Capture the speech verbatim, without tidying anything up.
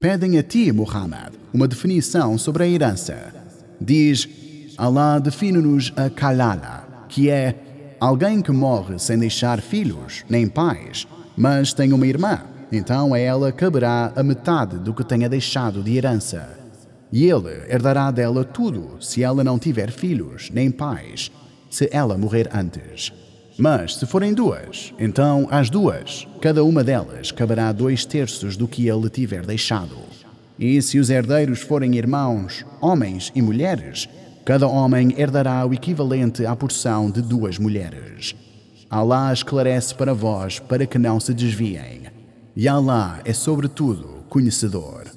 Pedem a ti, Muhammad, uma definição sobre a herança. Diz: Allah define-nos a kalala, que é alguém que morre sem deixar filhos nem pais, mas tem uma irmã, então a ela caberá a metade do que tenha deixado de herança. E ele herdará dela tudo se ela não tiver filhos nem pais, se ela morrer antes. Mas se forem duas, então às duas, cada uma delas caberá dois terços do que ele tiver deixado. E se os herdeiros forem irmãos, homens e mulheres, cada homem herdará o equivalente à porção de duas mulheres. Allah esclarece para vós para que não se desviem. E Allah é sobretudo conhecedor.